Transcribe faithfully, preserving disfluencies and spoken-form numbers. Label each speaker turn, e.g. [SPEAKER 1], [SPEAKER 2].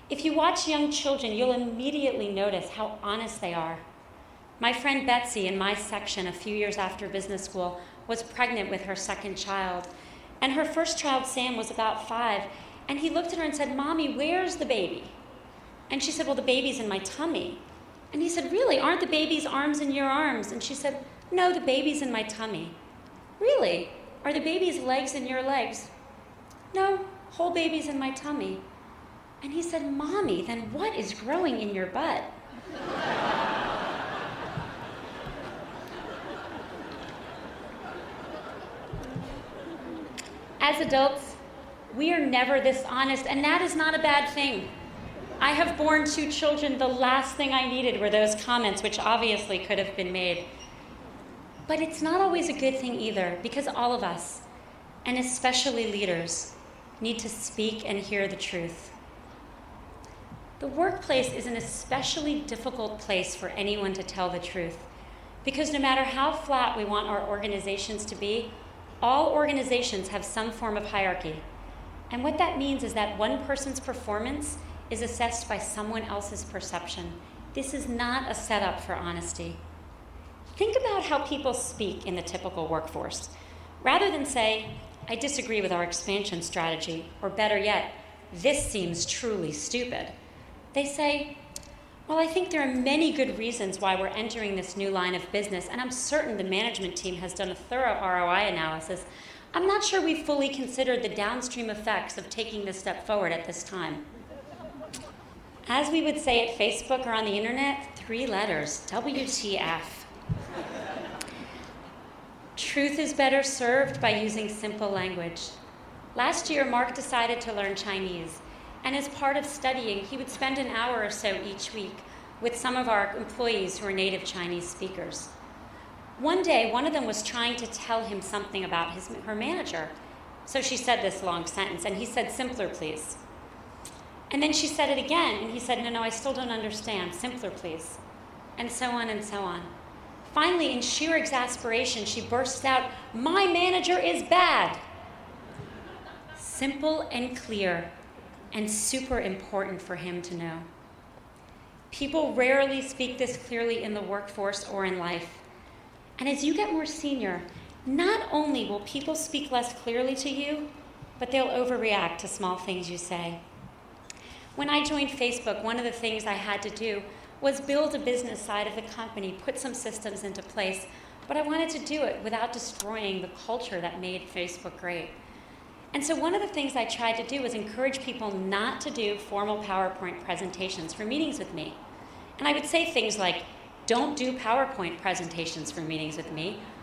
[SPEAKER 1] If you watch young children, you'll immediately notice how honest they are. My friend Betsy in my section a few years after business school was pregnant with her second child. And her first child, Sam, was about five. And he looked at her and said, "Mommy, where's the baby?" And she said, "Well, the baby's in my tummy." And he said, "Really? Aren't the baby's arms in your arms?" And she said, "No, the baby's in my tummy." "Really? Are the baby's legs in your legs?" "No, whole baby's in my tummy." And he said, "Mommy, then what is growing in your butt?" As adults, we are never this honest, and that is not a bad thing. I have borne two children. The last thing I needed were those comments, which obviously could have been made. But it's not always a good thing either, because all of us, and especially leaders, need to speak and hear the truth. The workplace is an especially difficult place for anyone to tell the truth, because no matter how flat we want our organizations to be, all organizations have some form of hierarchy. And what that means is that one person's performance is assessed by someone else's perception. This is not a setup for honesty. Think about how people speak in the typical workforce. Rather than say, "I disagree with our expansion strategy," or better yet, "This seems truly stupid," they say, "Well, I think there are many good reasons why we're entering this new line of business, and I'm certain the management team has done a thorough R O I analysis. I'm not sure we've fully considered the downstream effects of taking this step forward at this time." As we would say at Facebook or on the internet, three letters, W T F. Truth is better served by using simple language. Last year, Mark decided to learn Chinese, and as part of studying, he would spend an hour or so each week with some of our employees who are native Chinese speakers. One day, one of them was trying to tell him something about his, her manager. So she said this long sentence, and he said, "Simpler, please." And then she said it again, and he said, "No, no, I still don't understand. Simpler, please." And so on and so on. Finally, in sheer exasperation, she bursts out, "My manager is bad." Simple and clear, and super important for him to know. People rarely speak this clearly in the workforce or in life. And as you get more senior, not only will people speak less clearly to you, but they'll overreact to small things you say. When I joined Facebook, one of the things I had to do was build a business side of the company, put some systems into place, but I wanted to do it without destroying the culture that made Facebook great. And so one of the things I tried to do was encourage people not to do formal PowerPoint presentations for meetings with me. And I would say things like, "Don't do PowerPoint presentations for meetings with me,"